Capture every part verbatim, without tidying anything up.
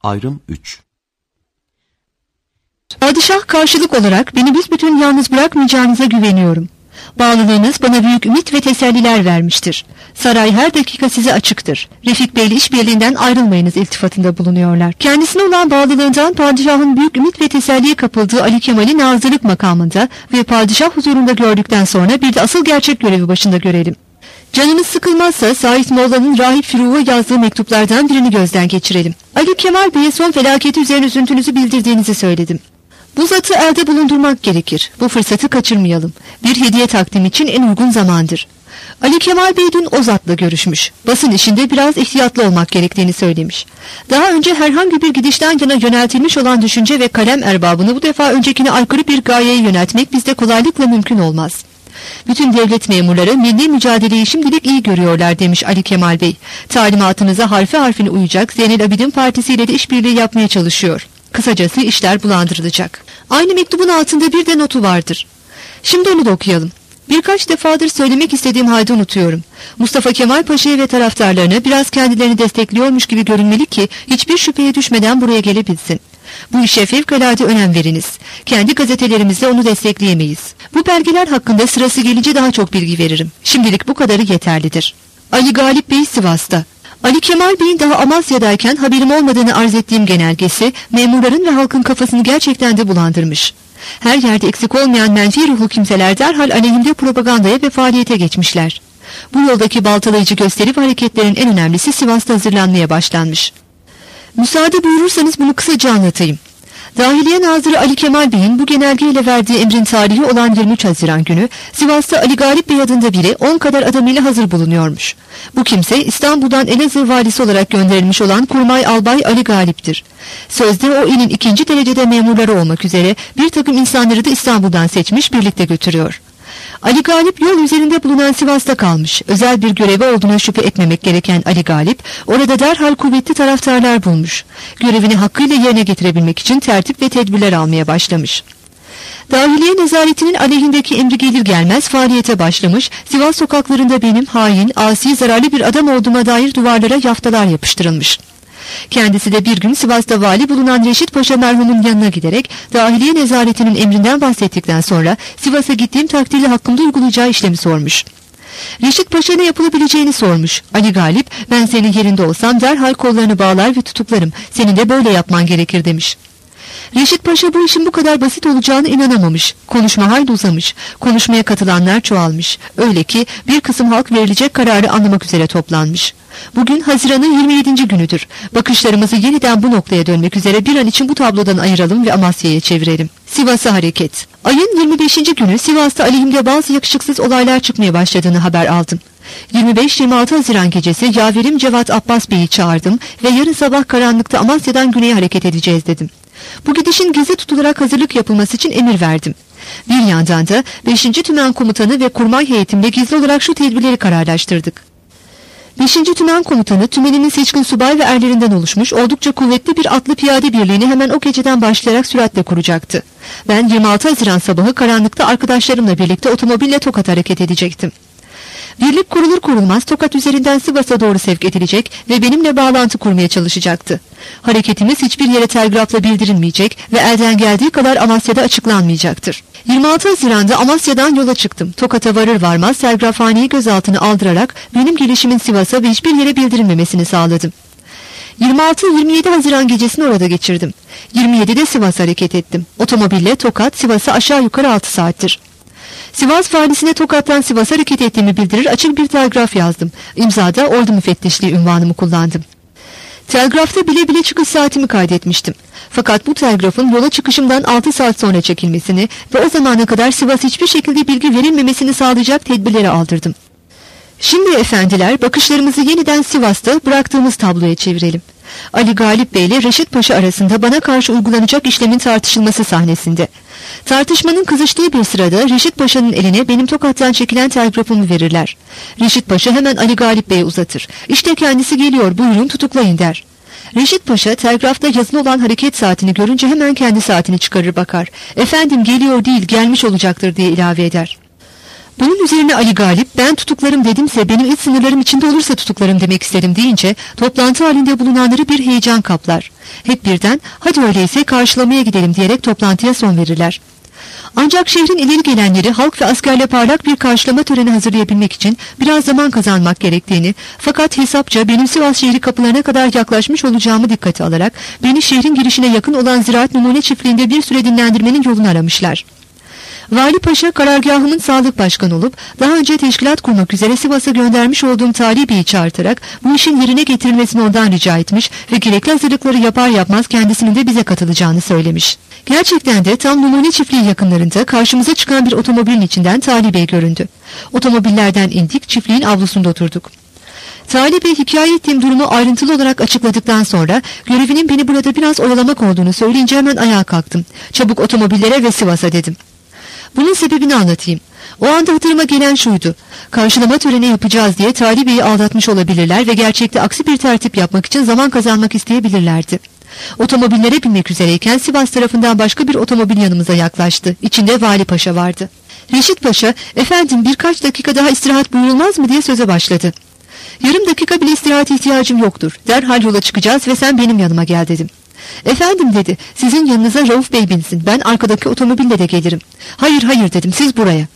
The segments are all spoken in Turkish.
Ayrım üç. Padişah karşılık olarak beni büsbütün yalnız bırakmayacağınıza güveniyorum. Bağlılığınız bana büyük ümit ve teselliler vermiştir. Saray her dakika size açıktır. Refik Bey'le işbirliğinden ayrılmayınız iltifatında bulunuyorlar. Kendisine olan bağlılığından padişahın büyük ümit ve teselliye kapıldığı Ali Kemal'i nazırlık makamında ve padişah huzurunda gördükten sonra bir de asıl gerçek görevi başında görelim. Canınız sıkılmazsa Said Molla'nın Rahip Firuğ'a yazdığı mektuplardan birini gözden geçirelim. Ali Kemal Bey'e son felaketi üzerine üzüntünüzü bildirdiğinizi söyledim. Bu zatı elde bulundurmak gerekir. Bu fırsatı kaçırmayalım. Bir hediye takdim için en uygun zamandır. Ali Kemal Bey dün o zatla görüşmüş. Basın işinde biraz ihtiyatlı olmak gerektiğini söylemiş. Daha önce herhangi bir gidişten yana yöneltilmiş olan düşünce ve kalem erbabını bu defa öncekine aykırı bir gayeye yöneltmek bizde kolaylıkla mümkün olmaz. Bütün devlet memurları milli mücadeleyi şimdilik iyi görüyorlar demiş Ali Kemal Bey. Talimatınıza harfi harfine uyacak Zeynel Abidin Partisi ile de işbirliği yapmaya çalışıyor. Kısacası işler bulandırılacak. Aynı mektubun altında bir de notu vardır. Şimdi onu da okuyalım. Birkaç defadır söylemek istediğim halde unutuyorum. Mustafa Kemal Paşa'ya ve taraftarlarına biraz kendilerini destekliyormuş gibi görünmeli ki hiçbir şüpheye düşmeden buraya gelebilsin. Bu işe fevkalade önem veriniz. Kendi gazetelerimizde onu destekleyemeyiz. Bu belgeler hakkında sırası gelince daha çok bilgi veririm. Şimdilik bu kadarı yeterlidir. Ali Galip Bey Sivas'ta. Ali Kemal Bey'in daha Amasya'dayken haberim olmadığını arz ettiğim genelgesi memurların ve halkın kafasını gerçekten de bulandırmış. Her yerde eksik olmayan menfi ruhlu kimseler derhal aleyhimde propagandaya ve faaliyete geçmişler. Bu yoldaki baltalayıcı gösteri ve hareketlerin en önemlisi Sivas'ta hazırlanmaya başlanmış. Müsaade buyurursanız bunu kısaca anlatayım. Dahiliye Nazırı Ali Kemal Bey'in bu genelgeyle verdiği emrin tarihi olan yirmi üç Haziran günü Sivas'ta Ali Galip Bey adında biri on kadar adamıyla hazır bulunuyormuş. Bu kimse İstanbul'dan Elazığ valisi olarak gönderilmiş olan Kurmay Albay Ali Galip'tir. Sözde o ilin ikinci derecede memurları olmak üzere bir takım insanları da İstanbul'dan seçmiş birlikte götürüyor. Ali Galip yol üzerinde bulunan Sivas'ta kalmış. Özel bir görevi olduğuna şüphe etmemek gereken Ali Galip orada derhal kuvvetli taraftarlar bulmuş. Görevini hakkıyla yerine getirebilmek için tertip ve tedbirler almaya başlamış. Dahiliye nezaretinin aleyhindeki emri gelir gelmez faaliyete başlamış, Sivas sokaklarında benim hain, asi, zararlı bir adam olduğuma dair duvarlara yaftalar yapıştırılmış. Kendisi de bir gün Sivas'ta vali bulunan Reşit Paşa merhumun yanına giderek dahiliye nezaretinin emrinden bahsettikten sonra Sivas'a gittiğim takdirde hakkımda uygulayacağı işlemi sormuş. Reşit Paşa ne yapılabileceğini sormuş. Ali Galip, ben senin yerinde olsam derhal kollarını bağlar ve tutuklarım. Senin de böyle yapman gerekir demiş. Reşit Paşa bu işin bu kadar basit olacağına inanamamış. Konuşma hayli uzamış. Konuşmaya katılanlar çoğalmış. Öyle ki bir kısım halk verilecek kararı anlamak üzere toplanmış. Bugün Haziran'ın yirmi yedinci günüdür. Bakışlarımızı yeniden bu noktaya dönmek üzere bir an için bu tablodan ayıralım ve Amasya'ya çevirelim. Sivas'a hareket. Ayın yirmi beşinci günü Sivas'ta aleyhimde bazı yakışıksız olaylar çıkmaya başladığını haber aldım. yirmi beş yirmi altı Haziran gecesi yaverim Cevat Abbas Bey'i çağırdım ve yarın sabah karanlıkta Amasya'dan güneye hareket edeceğiz dedim. Bu gidişin gizli tutularak hazırlık yapılması için emir verdim. Bir yandan da beşinci Tümen Komutanı ve kurmay heyetimle gizli olarak şu tedbirleri kararlaştırdık. beşinci Tümen Komutanı tümenimin seçkin subay ve erlerinden oluşmuş oldukça kuvvetli bir atlı piyade birliğini hemen o geceden başlayarak süratle kuracaktı. Ben yirmi altı Haziran sabahı karanlıkta arkadaşlarımla birlikte otomobille Tokat hareket edecektim. Birlik kurulur kurulmaz Tokat üzerinden Sivas'a doğru sevk edilecek ve benimle bağlantı kurmaya çalışacaktı. Hareketimiz hiçbir yere telgrafla bildirilmeyecek ve elden geldiği kadar Amasya'da açıklanmayacaktır. yirmi altı Haziran'da Amasya'dan yola çıktım. Tokat'a varır varmaz telgrafhaneyi gözaltına aldırarak benim gelişimin Sivas'a ve hiçbir yere bildirilmemesini sağladım. yirmi altı yirmi yedi Haziran gecesini orada geçirdim. yirmi yedide Sivas'a hareket ettim. Otomobille Tokat, Sivas'a aşağı yukarı altı saattir. Sivas valisine Tokat'tan Sivas'a hareket ettiğimi bildirir açık bir telgraf yazdım. İmzada ordu müfettişliği unvanımı kullandım. Telgrafta bile bile çıkış saatimi kaydetmiştim. Fakat bu telgrafın yola çıkışımdan altı saat sonra çekilmesini ve o zamana kadar Sivas hiçbir şekilde bilgi verilmemesini sağlayacak tedbirleri aldırdım. Şimdi efendiler bakışlarımızı yeniden Sivas'ta bıraktığımız tabloya çevirelim. Ali Galip Bey ile Reşit Paşa arasında bana karşı uygulanacak işlemin tartışılması sahnesinde. Tartışmanın kızıştığı bir sırada Reşit Paşa'nın eline benim Tokat'tan çekilen telgrafımı verirler. Reşit Paşa hemen Ali Galip Bey'e uzatır. İşte kendisi geliyor, buyurun tutuklayın der. Reşit Paşa telgrafta yazılı olan hareket saatini görünce hemen kendi saatini çıkarır bakar. Efendim geliyor değil gelmiş olacaktır diye ilave eder. Bunun üzerine Ali Galip, ben tutuklarım dedimse benim iç sınırlarım içinde olursa tutuklarım demek isterim deyince toplantı halinde bulunanları bir heyecan kaplar. Hep birden hadi öyleyse karşılamaya gidelim diyerek toplantıya son verirler. Ancak şehrin ileri gelenleri halk ve askerle parlak bir karşılama töreni hazırlayabilmek için biraz zaman kazanmak gerektiğini, fakat hesapça benim Sivas şehri kapılarına kadar yaklaşmış olacağımı dikkate alarak beni şehrin girişine yakın olan Ziraat Numune Çiftliği'nde bir süre dinlendirmenin yolunu aramışlar. Vali Paşa karargahımın sağlık başkanı olup daha önce teşkilat kurmak üzere Sivas'a göndermiş olduğum Talih Bey'i çağırtarak bu işin yerine getirilmesini ondan rica etmiş ve gerekli hazırlıkları yapar yapmaz kendisinin de bize katılacağını söylemiş. Gerçekten de tam Numune Çiftliği yakınlarında karşımıza çıkan bir otomobilin içinden Talih Bey göründü. Otomobillerden indik, çiftliğin avlusunda oturduk. Talih Bey hikaye ettiğim durumu ayrıntılı olarak açıkladıktan sonra görevinin beni burada biraz oyalamak olduğunu söyleyince hemen ayağa kalktım. Çabuk otomobillere ve Sivas'a dedim. Bunun sebebini anlatayım. O anda hatırıma gelen şuydu. Karşılama töreni yapacağız diye Talih Bey'i aldatmış olabilirler ve gerçekte aksi bir tertip yapmak için zaman kazanmak isteyebilirlerdi. Otomobillere binmek üzereyken Sivas tarafından başka bir otomobil yanımıza yaklaştı. İçinde Vali Paşa vardı. Reşit Paşa, efendim birkaç dakika daha istirahat buyurulmaz mı diye söze başladı. Yarım dakika bile istirahate ihtiyacım yoktur. Derhal yola çıkacağız ve sen benim yanıma gel dedim. Efendim dedi, sizin yanınıza Rauf Bey binsin, ben arkadaki otomobille de gelirim. Hayır hayır dedim, siz buraya.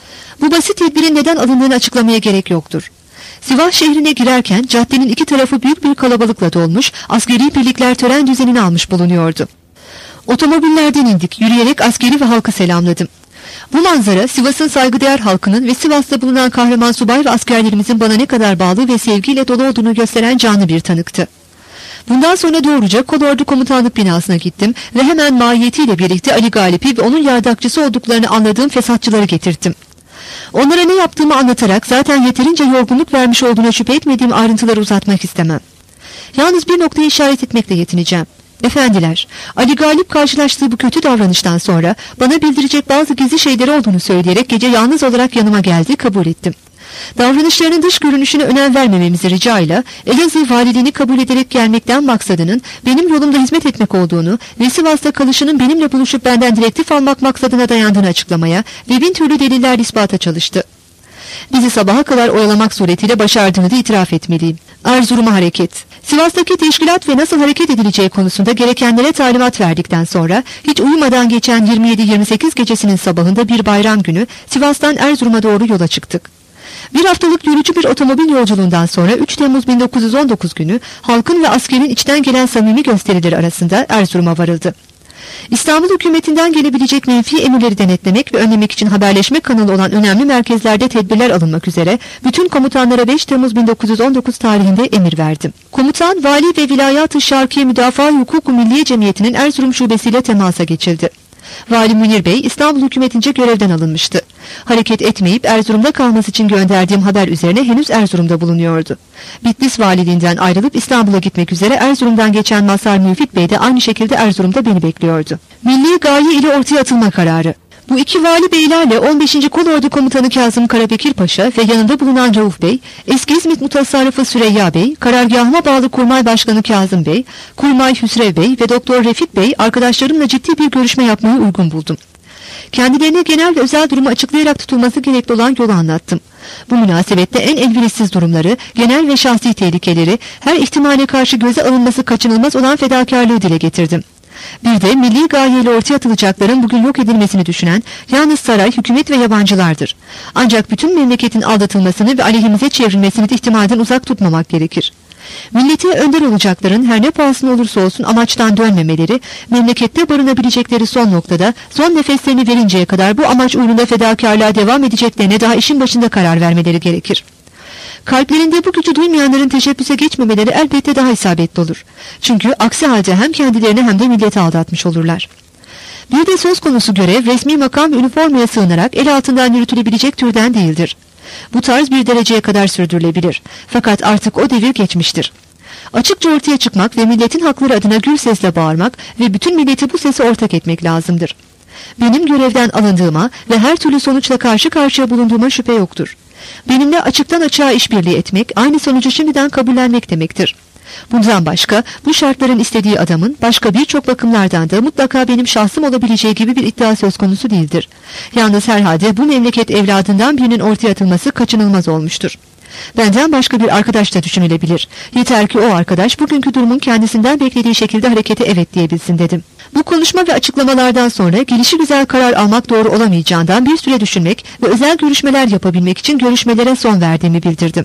Bu basit tedbirin neden alındığını açıklamaya gerek yoktur. Sivas şehrine girerken caddenin iki tarafı büyük bir kalabalıkla dolmuş, askeri birlikler tören düzenini almış bulunuyordu. Otomobillerden indik, yürüyerek askeri ve halkı selamladım. Bu manzara Sivas'ın saygıdeğer halkının ve Sivas'ta bulunan kahraman subay ve askerlerimizin bana ne kadar bağlı ve sevgiyle dolu olduğunu gösteren canlı bir tanıktı. Bundan sonra doğruca Kolordu Komutanlık binasına gittim ve hemen mahiyetiyle birlikte Ali Galip'i ve onun yardakçısı olduklarını anladığım fesatçıları getirttim. Onlara ne yaptığımı anlatarak zaten yeterince yorgunluk vermiş olduğuna şüphe etmediğim ayrıntıları uzatmak istemem. Yalnız bir noktayı işaret etmekle yetineceğim. Efendiler, Ali Galip karşılaştığı bu kötü davranıştan sonra bana bildirecek bazı gizli şeyleri olduğunu söyleyerek gece yalnız olarak yanıma geldi, kabul ettim. Davranışlarının dış görünüşüne önem vermememizi ricayla Elazığ valiliğini kabul ederek gelmekten maksadının benim yolumda hizmet etmek olduğunu ve Sivas'ta kalışının benimle buluşup benden direktif almak maksadına dayandığını açıklamaya ve bin türlü deliller ispata çalıştı. Bizi sabaha kadar oyalamak suretiyle başardığını da itiraf etmeliyim. Erzurum'a hareket. Sivas'taki teşkilat ve nasıl hareket edileceği konusunda gerekenlere talimat verdikten sonra hiç uyumadan geçen yirmi yedi yirmi sekiz gecesinin sabahında bir bayram günü Sivas'tan Erzurum'a doğru yola çıktık. Bir haftalık yorucu bir otomobil yolculuğundan sonra üç Temmuz bin dokuz yüz on dokuz günü halkın ve askerin içten gelen samimi gösterileri arasında Erzurum'a varıldı. İstanbul hükümetinden gelebilecek menfi emirleri denetlemek ve önlemek için haberleşme kanalı olan önemli merkezlerde tedbirler alınmak üzere bütün komutanlara beş Temmuz bin dokuz yüz on dokuz tarihinde emir verdim. Komutan, vali ve Vilayat-ı Şarkiye Müdafaa Hukuku Milliye Cemiyeti'nin Erzurum şubesiyle temasa geçildi. Vali Münir Bey İstanbul hükümetince görevden alınmıştı. Hareket etmeyip Erzurum'da kalması için gönderdiğim haber üzerine henüz Erzurum'da bulunuyordu. Bitlis valiliğinden ayrılıp İstanbul'a gitmek üzere Erzurum'dan geçen Mazhar Müfit Bey de aynı şekilde Erzurum'da beni bekliyordu. Milli gaye ile ortaya atılma kararı. Bu iki vali beylerle on beşinci Kolordu Komutanı Kazım Karabekir Paşa ve yanında bulunan Rauf Bey, eski İzmit Mutasarrıfı Süreyya Bey, karargahıma bağlı Kurmay Başkanı Kazım Bey, Kurmay Hüsrev Bey ve Doktor Refik Bey arkadaşlarımla ciddi bir görüşme yapmayı uygun buldum. Kendilerine genel ve özel durumu açıklayarak tutulması gerekli olan yolu anlattım. Bu münasebette en elverişsiz durumları, genel ve şahsi tehlikeleri, her ihtimale karşı göze alınması kaçınılmaz olan fedakarlığı dile getirdim. Bir de milli gayeyle ortaya atılacakların bugün yok edilmesini düşünen yalnız saray, hükümet ve yabancılardır. Ancak bütün memleketin aldatılmasını ve aleyhimize çevrilmesini de ihtimalden uzak tutmamak gerekir. Millete önder olacakların her ne pahasına olursa olsun amaçtan dönmemeleri, memlekette barınabilecekleri son noktada son nefeslerini verinceye kadar bu amaç uğrunda fedakarlığa devam edeceklerine daha işin başında karar vermeleri gerekir. Kalplerinde bu gücü duymayanların teşebbüse geçmemeleri elbette daha isabetli olur. Çünkü aksi halde hem kendilerini hem de milleti aldatmış olurlar. Bir de söz konusu görev resmi makam ve üniformaya sığınarak el altından yürütülebilecek türden değildir. Bu tarz bir dereceye kadar sürdürülebilir. Fakat artık o devir geçmiştir. Açıkça ortaya çıkmak ve milletin hakları adına gür sesle bağırmak ve bütün milleti bu sese ortak etmek lazımdır. Benim görevden alındığıma ve her türlü sonuçla karşı karşıya bulunduğuma şüphe yoktur. Benimle açıktan açığa işbirliği etmek, aynı sonucu şimdiden kabullenmek demektir. Bundan başka bu şartların istediği adamın başka birçok bakımlardan da mutlaka benim şahsım olabileceği gibi bir iddia söz konusu değildir. Yalnız herhalde bu memleket evladından birinin ortaya atılması kaçınılmaz olmuştur. Benden başka bir arkadaş da düşünülebilir. Yeter ki o arkadaş bugünkü durumun kendisinden beklediği şekilde harekete evet diyebilsin dedim. Bu konuşma ve açıklamalardan sonra gelişigüzel karar almak doğru olamayacağından bir süre düşünmek ve özel görüşmeler yapabilmek için görüşmelere son verdiğimi bildirdim.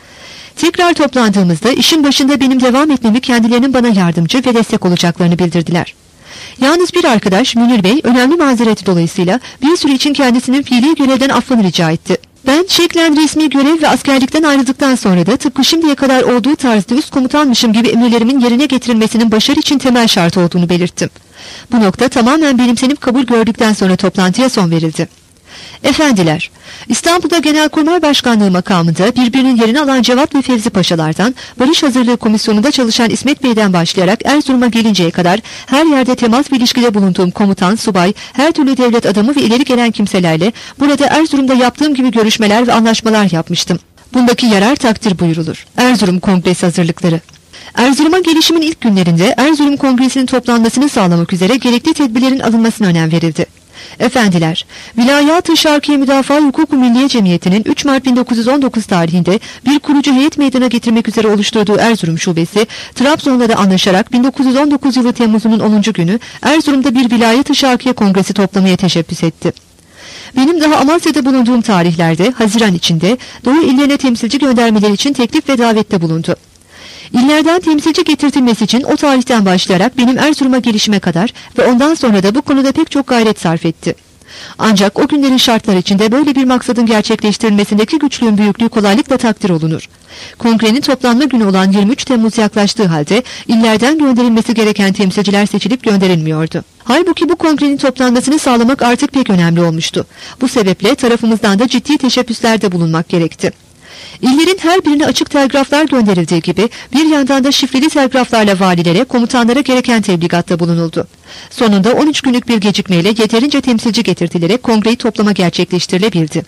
Tekrar toplandığımızda işin başında benim devam etmemi kendilerinin bana yardımcı ve destek olacaklarını bildirdiler. Yalnız bir arkadaş Münir Bey önemli mazereti dolayısıyla bir süre için kendisinin fiili görevden affını rica etti. Ben şeklen resmi görev ve askerlikten ayrıldıktan sonra da tıpkı şimdiye kadar olduğu tarzda üst komutanmışım gibi emirlerimin yerine getirilmesinin başarı için temel şart olduğunu belirttim. Bu nokta tamamen benimsenip kabul gördükten sonra toplantıya son verildi. Efendiler, İstanbul'da Genelkurmay Başkanlığı makamında birbirinin yerini alan Cevat ve Fevzi Paşalardan, Barış Hazırlığı Komisyonu'nda çalışan İsmet Bey'den başlayarak Erzurum'a gelinceye kadar her yerde temas ve ilişkide bulunduğum komutan, subay, her türlü devlet adamı ve ileri gelen kimselerle burada Erzurum'da yaptığım gibi görüşmeler ve anlaşmalar yapmıştım. Bundaki yarar takdir buyurulur. Erzurum Kongresi hazırlıkları. Erzurum'a gelişimin ilk günlerinde Erzurum Kongresi'nin toplanmasını sağlamak üzere gerekli tedbirlerin alınmasına önem verildi. Efendiler, Vilayat-ı Şarkiye Müdafaa Hukuku Milliye Cemiyeti'nin üç Mart bin dokuz yüz on dokuz tarihinde bir kurucu heyet meydana getirmek üzere oluşturduğu Erzurum Şubesi, Trabzon'la da anlaşarak bin dokuz yüz on dokuz yılı Temmuz'un onuncu günü Erzurum'da bir Vilayat-ı Şarkiye Kongresi toplamaya teşebbüs etti. Benim daha Amasya'da bulunduğum tarihlerde, Haziran içinde Doğu illerine temsilci göndermeleri için teklif ve davette bulundu. İllerden temsilci getirtilmesi için o tarihten başlayarak benim Erzurum'a gelişime kadar ve ondan sonra da bu konuda pek çok gayret sarf etti. Ancak o günlerin şartları içinde böyle bir maksadın gerçekleştirilmesindeki güçlüğün büyüklüğü kolaylıkla takdir olunur. Kongrenin toplanma günü olan yirmi üç Temmuz yaklaştığı halde illerden gönderilmesi gereken temsilciler seçilip gönderilmiyordu. Halbuki bu kongrenin toplanmasını sağlamak artık pek önemli olmuştu. Bu sebeple tarafımızdan da ciddi teşebbüslerde bulunmak gerekti. İllerin her birine açık telgraflar gönderildiği gibi bir yandan da şifreli telgraflarla valilere, komutanlara gereken tebligatta bulunuldu. Sonunda on üç günlük bir gecikmeyle yeterince temsilci getirtilerek kongreyi toplama gerçekleştirilebildi.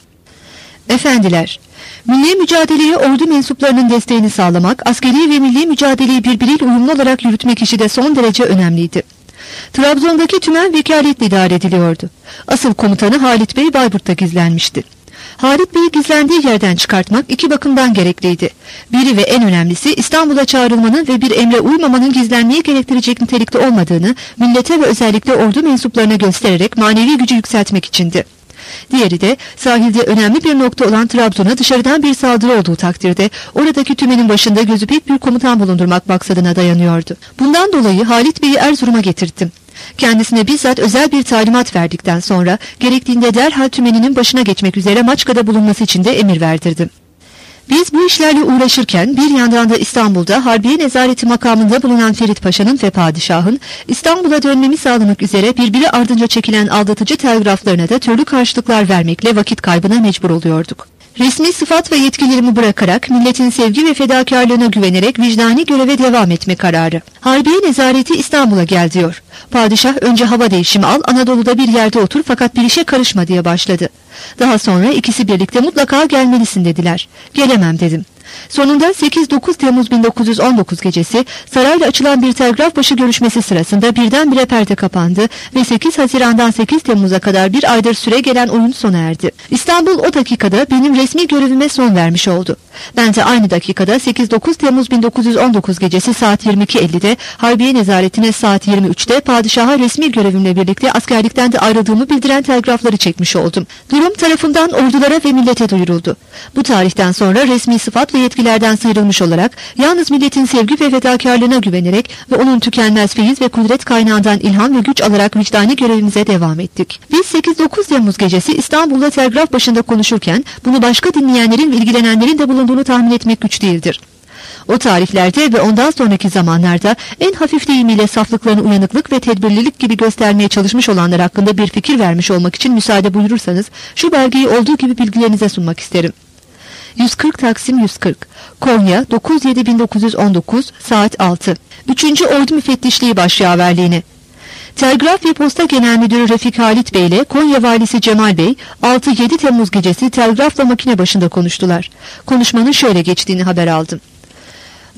Efendiler, milli mücadeleye ordu mensuplarının desteğini sağlamak, askeri ve milli mücadeleyi birbiriyle uyumlu olarak yürütmek işi de son derece önemliydi. Trabzon'daki tümen vekaletle idare ediliyordu. Asıl komutanı Halit Bey Bayburt'ta gizlenmişti. Halit Bey'i gizlendiği yerden çıkartmak iki bakımdan gerekliydi. Biri ve en önemlisi İstanbul'a çağrılmanın ve bir emre uymamanın gizlenmeyi gerektirecek nitelikte olmadığını millete ve özellikle ordu mensuplarına göstererek manevi gücü yükseltmek içindi. Diğeri de sahilde önemli bir nokta olan Trabzon'a dışarıdan bir saldırı olduğu takdirde oradaki tümenin başında gözü pek bir komutan bulundurmak maksadına dayanıyordu. Bundan dolayı Halit Bey'i Erzurum'a getirttim. Kendisine bizzat özel bir talimat verdikten sonra gerektiğinde derhal tümeninin başına geçmek üzere Maçka'da bulunması için de emir verdirdim. Biz bu işlerle uğraşırken bir yandan da İstanbul'da Harbiye Nezareti makamında bulunan Ferit Paşa'nın ve padişahın İstanbul'a dönmemi sağlamak üzere birbiri ardınca çekilen aldatıcı telgraflarına da türlü karşılıklar vermekle vakit kaybına mecbur oluyorduk. Resmi sıfat ve yetkilerimi bırakarak milletin sevgi ve fedakarlığına güvenerek vicdani göreve devam etme kararı. Harbiye Nezareti İstanbul'a gel diyor. Padişah önce hava değişimi al, Anadolu'da bir yerde otur fakat bir işe karışma diye başladı. Daha sonra ikisi birlikte mutlaka gelmelisin dediler. Gelemem dedim. Sonunda sekiz dokuz Temmuz bin dokuz yüz on dokuz gecesi sarayla açılan bir telgraf başı görüşmesi sırasında birdenbire perde kapandı ve sekiz Haziran'dan sekiz Temmuz'a kadar bir aydır süre gelen oyun sona erdi. İstanbul o dakikada benim resmi görevime son vermiş oldu. Ben de aynı dakikada sekiz dokuz Temmuz bin dokuz yüz on dokuz gecesi saat yirmi iki elli'de Harbiye Nezaretine, saat yirmi üç'te padişaha resmi görevimle birlikte askerlikten de ayrıldığımı bildiren telgrafları çekmiş oldum. Durum tarafından ordulara ve millete duyuruldu. Bu tarihten sonra resmi sıfat ve yetkilerden sıyrılmış olarak yalnız milletin sevgi ve fedakarlığına güvenerek ve onun tükenmez feyiz ve kudret kaynağından ilham ve güç alarak vicdani görevimize devam ettik. Biz sekiz dokuz Temmuz gecesi İstanbul'da telgraf başında konuşurken bunu başka dinleyenlerin ve ilgilenenlerin de bulunduğunu tahmin etmek güç değildir. O tarihlerde ve ondan sonraki zamanlarda en hafif deyimiyle saflıklarını uyanıklık ve tedbirlilik gibi göstermeye çalışmış olanlar hakkında bir fikir vermiş olmak için müsaade buyurursanız şu belgeyi olduğu gibi bilgilerinize sunmak isterim. yüz kırk Taksim yüz kırk Konya dokuz yedi bin dokuz yüz on dokuz saat altı üçüncü Ordu Müfettişliği Başyaverliğine. Telgraf ve Posta Genel Müdürü Refik Halit Bey ile Konya Valisi Cemal Bey altı yedi Temmuz gecesi telgrafla makine başında konuştular. Konuşmanın şöyle geçtiğini haber aldım.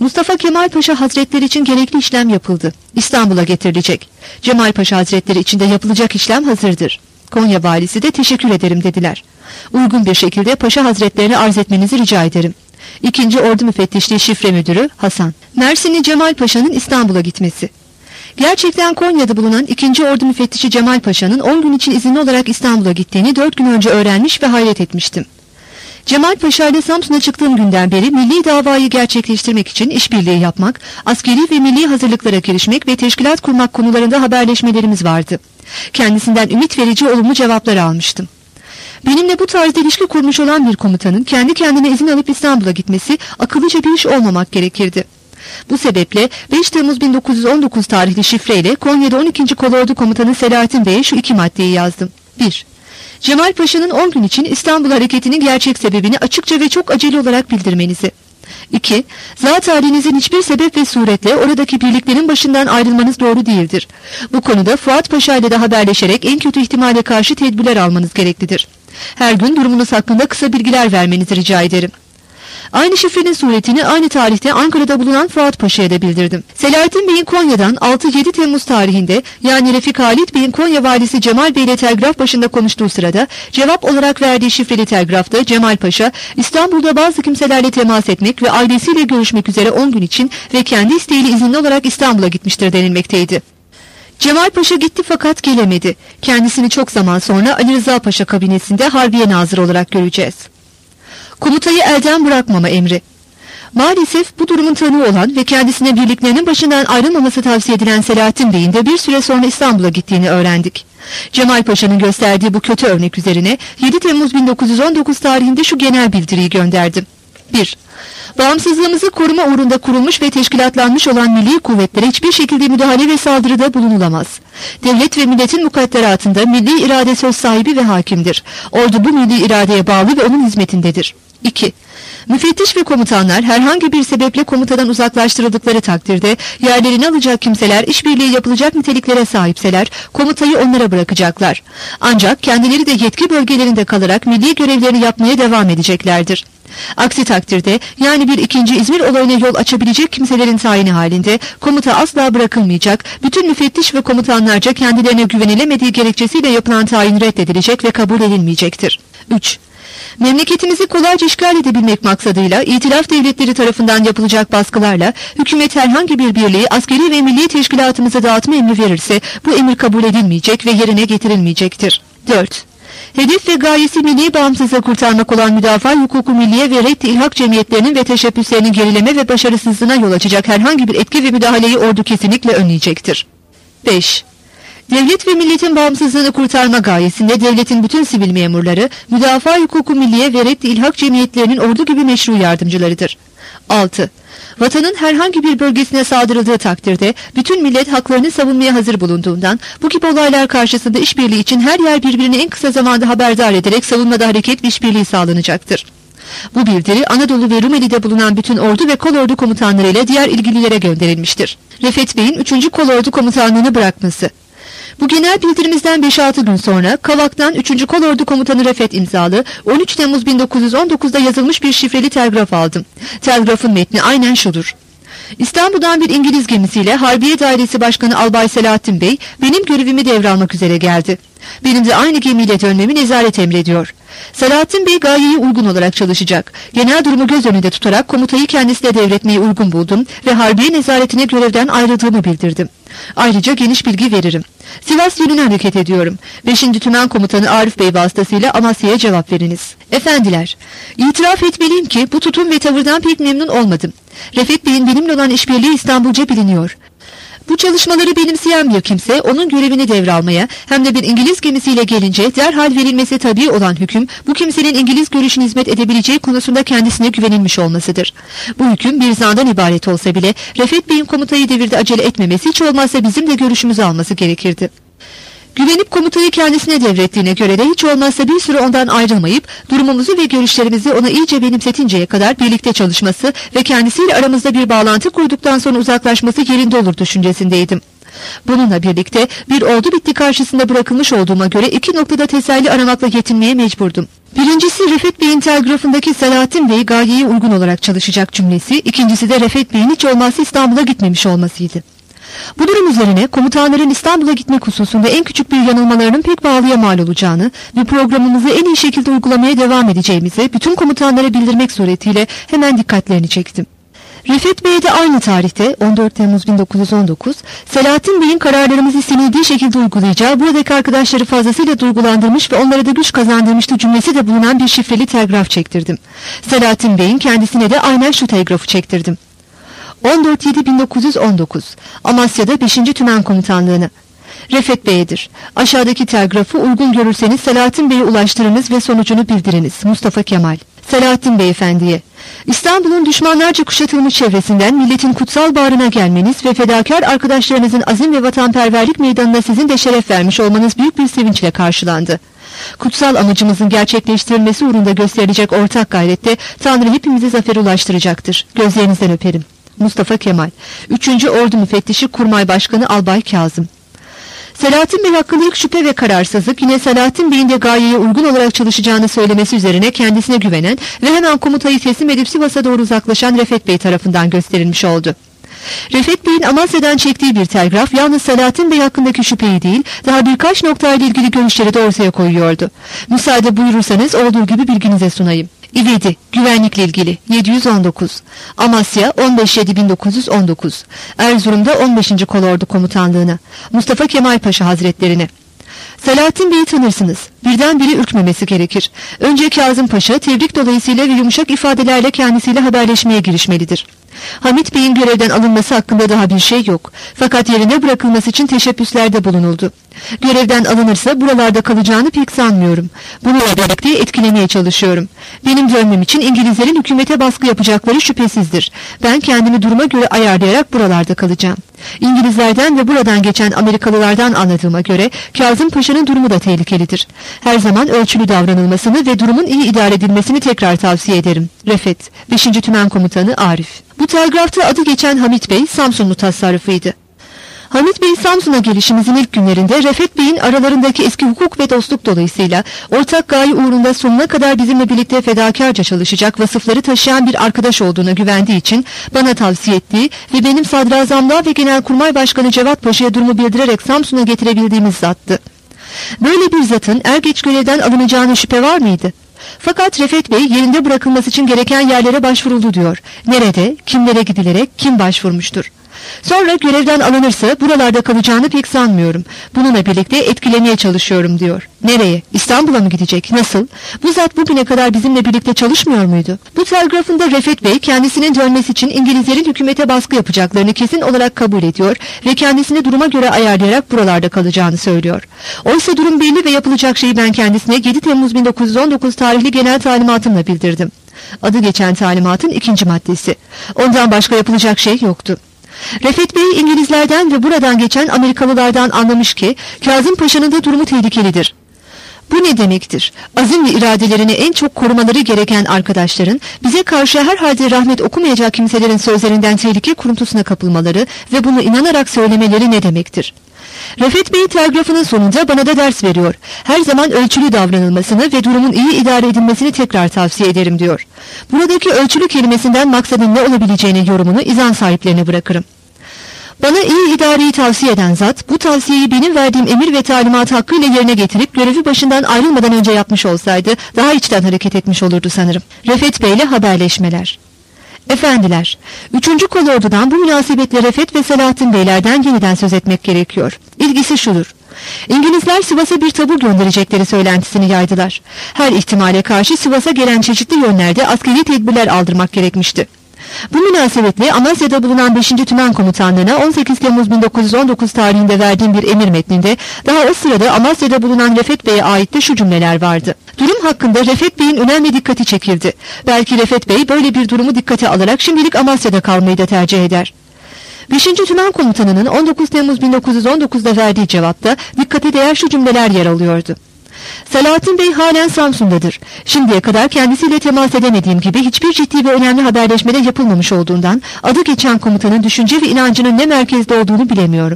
Mustafa Kemal Paşa Hazretleri için gerekli işlem yapıldı. İstanbul'a getirilecek. Cemal Paşa Hazretleri için de yapılacak işlem hazırdır. Konya valisi de teşekkür ederim dediler. Uygun bir şekilde Paşa Hazretlerine arz etmenizi rica ederim. İkinci Ordu Müfettişliği Şifre Müdürü Hasan. Mersinli Cemal Paşa'nın İstanbul'a gitmesi. Gerçekten Konya'da bulunan ikinci Ordu Müfettişi Cemal Paşa'nın on gün için izinli olarak İstanbul'a gittiğini dört gün önce öğrenmiş ve hayret etmiştim. Cemal Paşa ile Samsun'a çıktığım günden beri milli davayı gerçekleştirmek için işbirliği yapmak, askeri ve milli hazırlıklara girişmek ve teşkilat kurmak konularında haberleşmelerimiz vardı. Kendisinden ümit verici olumlu cevaplar almıştım. Benimle bu tarzda ilişki kurmuş olan bir komutanın kendi kendine izin alıp İstanbul'a gitmesi akıllıca bir iş olmamak gerekirdi. Bu sebeple beş Temmuz bin dokuz yüz on dokuz tarihli şifreyle Konya'da on ikinci Kolordu Komutanı Selahattin Bey'e şu iki maddeyi yazdım. bir. Cemal Paşa'nın on gün için İstanbul hareketinin gerçek sebebini açıkça ve çok acele olarak bildirmenizi. iki. Zat halinizin hiçbir sebep ve suretle oradaki birliklerin başından ayrılmanız doğru değildir. Bu konuda Fuat Paşa ile de haberleşerek en kötü ihtimale karşı tedbirler almanız gereklidir. Her gün durumunuz hakkında kısa bilgiler vermenizi rica ederim. Aynı şifrenin suretini aynı tarihte Ankara'da bulunan Fuat Paşa'ya da bildirdim. Selahattin Bey'in Konya'dan altı yedi Temmuz tarihinde yani Refik Halit Bey'in Konya valisi Cemal Bey ile telgraf başında konuştuğu sırada cevap olarak verdiği şifreli telgrafta Cemal Paşa İstanbul'da bazı kimselerle temas etmek ve ailesiyle görüşmek üzere on gün için ve kendi isteğiyle izinli olarak İstanbul'a gitmiştir denilmekteydi. Cemal Paşa gitti fakat gelemedi. Kendisini çok zaman sonra Ali Rıza Paşa kabinesinde Harbiye Nazırı olarak göreceğiz. Komutayı elden bırakmama emri. Maalesef bu durumun tanığı olan ve kendisine birliklerinin başından ayrılmaması tavsiye edilen Selahattin Bey'in de bir süre sonra İstanbul'a gittiğini öğrendik. Cemal Paşa'nın gösterdiği bu kötü örnek üzerine yedi Temmuz bin dokuz yüz on dokuz tarihinde şu genel bildiriyi gönderdim. bir. Bağımsızlığımızı koruma uğrunda kurulmuş ve teşkilatlanmış olan milli kuvvetlere hiçbir şekilde müdahale ve saldırıda bulunulamaz. Devlet ve milletin mukadderatında milli irade söz sahibi ve hakimdir. Ordu bu milli iradeye bağlı ve onun hizmetindedir. iki. Müfettiş ve komutanlar herhangi bir sebeple komutadan uzaklaştırıldıkları takdirde yerlerini alacak kimseler işbirliği yapılacak niteliklere sahipseler komutayı onlara bırakacaklar. Ancak kendileri de yetki bölgelerinde kalarak milli görevlerini yapmaya devam edeceklerdir. Aksi takdirde yani bir ikinci İzmir olayına yol açabilecek kimselerin tayini halinde komuta asla bırakılmayacak, bütün müfettiş ve komutanlarca kendilerine güvenilemediği gerekçesiyle yapılan tayin reddedilecek ve kabul edilmeyecektir. üç. Memleketimizi kolayca işgal edebilmek maksadıyla İtilaf devletleri tarafından yapılacak baskılarla hükümet herhangi bir birliği askeri ve milli teşkilatımıza dağıtma emri verirse bu emir kabul edilmeyecek ve yerine getirilmeyecektir. dört. Hedef ve gayesi milli bağımsızlığı kurtarmak olan müdafaa hukuku milliye ve reddi ilhak cemiyetlerinin ve teşebbüslerinin gerileme ve başarısızlığına yol açacak herhangi bir etki ve müdahaleyi ordu kesinlikle önleyecektir. beş. Devlet ve milletin bağımsızlığını kurtarma gayesinde devletin bütün sivil memurları, müdafaa hukuku milliye ve reddi ilhak cemiyetlerinin ordu gibi meşru yardımcılarıdır. altı. Vatanın herhangi bir bölgesine saldırıldığı takdirde bütün millet haklarını savunmaya hazır bulunduğundan bu gibi olaylar karşısında işbirliği için her yer birbirini en kısa zamanda haberdar ederek savunmada hareket ve işbirliği sağlanacaktır. Bu bildiri Anadolu ve Rumeli'de bulunan bütün ordu ve kolordu komutanlarıyla diğer ilgililere gönderilmiştir. Refet Bey'in üçüncü Kolordu Komutanlığını bırakması. Bu genel bildirimizden beş altı gün sonra Kavak'tan üçüncü Kolordu Komutanı Refet imzalı on üç Temmuz bin dokuz yüz on dokuz'da yazılmış bir şifreli telgraf aldım. Telgrafın metni aynen şudur. İstanbul'dan bir İngiliz gemisiyle Harbiye Dairesi Başkanı Albay Selahattin Bey benim görevimi devralmak üzere geldi. Benim de aynı gemiyle dönmemi nezaret emrediyor. Selahattin Bey gayeye uygun olarak çalışacak. Genel durumu göz önünde tutarak komutayı kendisine devretmeyi uygun buldum ve Harbiye nezaretine görevden ayrıldığımı bildirdim. Ayrıca geniş bilgi veririm. Sivas yönüne hareket ediyorum. beşinci Tümen Komutanı Arif Bey vasıtasıyla Amasya'ya cevap veriniz. Efendiler, itiraf etmeliyim ki bu tutum ve tavırdan pek memnun olmadım. Refet Bey'in benimle olan işbirliği İstanbulca biliniyor. Bu çalışmaları benimseyen bir kimse onun görevini devralmaya hem de bir İngiliz gemisiyle gelince derhal verilmesi tabii olan hüküm bu kimsenin İngiliz görüşüne hizmet edebileceği konusunda kendisine güvenilmiş olmasıdır. Bu hüküm bir zandan ibaret olsa bile Refet Bey'in komutayı devirde acele etmemesi hiç olmazsa bizim de görüşümüzü alması gerekirdi. Güvenip komutayı kendisine devrettiğine göre de hiç olmazsa bir süre ondan ayrılmayıp durumumuzu ve görüşlerimizi ona iyice benimsetinceye kadar birlikte çalışması ve kendisiyle aramızda bir bağlantı kurduktan sonra uzaklaşması yerinde olur düşüncesindeydim. Bununla birlikte bir ordu bitti karşısında bırakılmış olduğuma göre iki noktada teselli aramakla yetinmeye mecburdum. Birincisi Refet Bey'in telgrafındaki Selahattin Bey gayeye uygun olarak çalışacak cümlesi, ikincisi de Refet Bey'in hiç olmazsa İstanbul'a gitmemiş olmasıydı. Bu durum üzerine komutanların İstanbul'a gitmek hususunda en küçük bir yanılmalarının pek pahalıya mal olacağını ve programımızı en iyi şekilde uygulamaya devam edeceğimizi bütün komutanlara bildirmek suretiyle hemen dikkatlerini çektim. Refet Bey de aynı tarihte on dört Temmuz bin dokuz yüz on dokuz Selahattin Bey'in kararlarımızı istenildiği şekilde uygulayacağı, buradaki arkadaşları fazlasıyla duygulandırmış ve onlara da güç kazandırmıştı cümlesi de bulunan bir şifreli telgraf çektirdim. Selahattin Bey'in kendisine de aynen şu telgrafı çektirdim. on dört Eylül bin dokuz yüz on dokuz Amasya'da beşinci Tümen Komutanlığı'na. Refet Bey'dir. Aşağıdaki telgrafı uygun görürseniz Selahattin Bey'e ulaştırınız ve sonucunu bildiriniz. Mustafa Kemal. Selahattin Beyefendiye. İstanbul'un düşmanlarca kuşatılmış çevresinden milletin kutsal bağrına gelmeniz ve fedakar arkadaşlarınızın azim ve vatanperverlik meydanına sizin de şeref vermiş olmanız büyük bir sevinçle karşılandı. Kutsal amacımızın gerçekleştirilmesi uğrunda gösterilecek ortak gayrette Tanrı hepimizi zafere ulaştıracaktır. Gözlerinizden öperim. Mustafa Kemal. üçüncü Ordu Müfettişi Kurmay Başkanı Albay Kazım. Selahattin Bey hakkında ilk şüphe ve kararsızlık yine Selahattin Bey'in de gayeye uygun olarak çalışacağını söylemesi üzerine kendisine güvenen ve hemen komutayı teslim edip Sivas'a doğru uzaklaşan Refet Bey tarafından gösterilmiş oldu. Refet Bey'in Amasya'dan çektiği bir telgraf yalnız Selahattin Bey hakkındaki şüpheyi değil, daha birkaç noktayla ilgili görüşleri de ortaya koyuyordu. Müsaade buyurursanız olduğu gibi bilginize sunayım. İvedi, güvenlikle ilgili yedi yüz on dokuz, Amasya on beş Eylül bin dokuz yüz on dokuz, Erzurum'da on beşinci Kolordu Komutanlığı'na, Mustafa Kemal Paşa Hazretlerine. Selahattin Bey'i tanırsınız. Birdenbire ürkmemesi gerekir. Önce Kazım Paşa tebrik dolayısıyla ve yumuşak ifadelerle kendisiyle haberleşmeye girişmelidir. Hamit Bey'in görevden alınması hakkında daha bir şey yok. Fakat yerine bırakılması için teşebbüslerde bulunuldu. Görevden alınırsa buralarda kalacağını pek sanmıyorum. Bununla birlikte etkilemeye çalışıyorum. Benim dönmem için İngilizlerin hükümete baskı yapacakları şüphesizdir. Ben kendimi duruma göre ayarlayarak buralarda kalacağım. İngilizlerden ve buradan geçen Amerikalılardan anladığıma göre Kazım Paşa'nın durumu da tehlikelidir. Her zaman ölçülü davranılmasını ve durumun iyi idare edilmesini tekrar tavsiye ederim. Refet, beşinci Tümen Komutanı Arif. Bu telgrafta adı geçen Hamit Bey Samsunlu tasarrufuydu. Hamit Bey Samsun'a gelişimizin ilk günlerinde Refet Bey'in aralarındaki eski hukuk ve dostluk dolayısıyla ortak gaye uğrunda sonuna kadar bizimle birlikte fedakarca çalışacak vasıfları taşıyan bir arkadaş olduğuna güvendiği için bana tavsiye ettiği ve benim Sadrazamlığa ve Genelkurmay Başkanı Cevat Paşa'ya durumu bildirerek Samsun'a getirebildiğimiz zattı. Böyle bir zatın er geç görevden alınacağına şüphe var mıydı? Fakat Refet Bey yerinde bırakılması için gereken yerlere başvuruldu diyor. Nerede, kimlere gidilerek kim başvurmuştur? Sonra görevden alınırsa buralarda kalacağını pek sanmıyorum. Bununla birlikte etkilemeye çalışıyorum diyor. Nereye? İstanbul'a mı gidecek? Nasıl? Bu zat bugüne kadar bizimle birlikte çalışmıyor muydu? Bu telgrafında Refet Bey kendisinin dönmesi için İngilizlerin hükümete baskı yapacaklarını kesin olarak kabul ediyor ve kendisini duruma göre ayarlayarak buralarda kalacağını söylüyor. Oysa durum belli ve yapılacak şeyi ben kendisine yedi Temmuz bin dokuz yüz on dokuz tarihli genel talimatımla bildirdim. Adı geçen talimatın ikinci maddesi. Ondan başka yapılacak şey yoktu. Refet Bey İngilizlerden ve buradan geçen Amerikalılardan anlamış ki Kazım Paşa'nın da durumu tehlikelidir. Bu ne demektir? Azim ve iradelerini en çok korumaları gereken arkadaşların bize karşı herhalde rahmet okumayacak kimselerin sözlerinden tehlike kuruntusuna kapılmaları ve bunu inanarak söylemeleri ne demektir? Refet Bey telgrafının sonunda bana da ders veriyor. Her zaman ölçülü davranılmasını ve durumun iyi idare edilmesini tekrar tavsiye ederim diyor. Buradaki ölçülü kelimesinden maksadın ne olabileceğini yorumunu izan sahiplerine bırakırım. Bana iyi idareyi tavsiye eden zat, bu tavsiyeyi benim verdiğim emir ve talimat hakkıyla yerine getirip görevi başından ayrılmadan önce yapmış olsaydı daha içten hareket etmiş olurdu sanırım. Refet Bey ile haberleşmeler. Efendiler, üçüncü Kolordu'dan bu münasebetle Refet ve Selahattin Beylerden yeniden söz etmek gerekiyor. İlgisi şudur. İngilizler Sivas'a bir tabur gönderecekleri söylentisini yaydılar. Her ihtimale karşı Sivas'a gelen çeşitli yönlerde askeri tedbirler aldırmak gerekmişti. Bu münasebetle Amasya'da bulunan beşinci Tümen Komutanlığı'na on sekiz Temmuz bin dokuz yüz on dokuz tarihinde verdiğim bir emir metninde daha o sırada Amasya'da bulunan Refet Bey'e ait de şu cümleler vardı. Durum hakkında Refet Bey'in önemli dikkati çekildi. Belki Refet Bey böyle bir durumu dikkate alarak şimdilik Amasya'da kalmayı da tercih eder. beşinci Tümen Komutanı'nın on dokuz Temmuz bin dokuz yüz on dokuz'da verdiği cevapta dikkate değer şu cümleler yer alıyordu. Selahattin Bey halen Samsun'dadır. Şimdiye kadar kendisiyle temas edemediğim gibi hiçbir ciddi ve önemli haberleşmede yapılmamış olduğundan adı geçen komutanın düşünce ve inancının ne merkezde olduğunu bilemiyorum.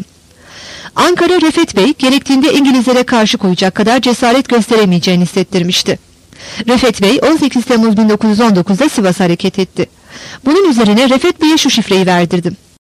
Ankara Refet Bey gerektiğinde İngilizlere karşı koyacak kadar cesaret gösteremeyeceğini hissettirmişti. Refet Bey on sekiz Temmuz bin dokuz yüz on dokuz'da Sivas'a hareket etti. Bunun üzerine Refet Bey'e şu şifreyi verdirdim.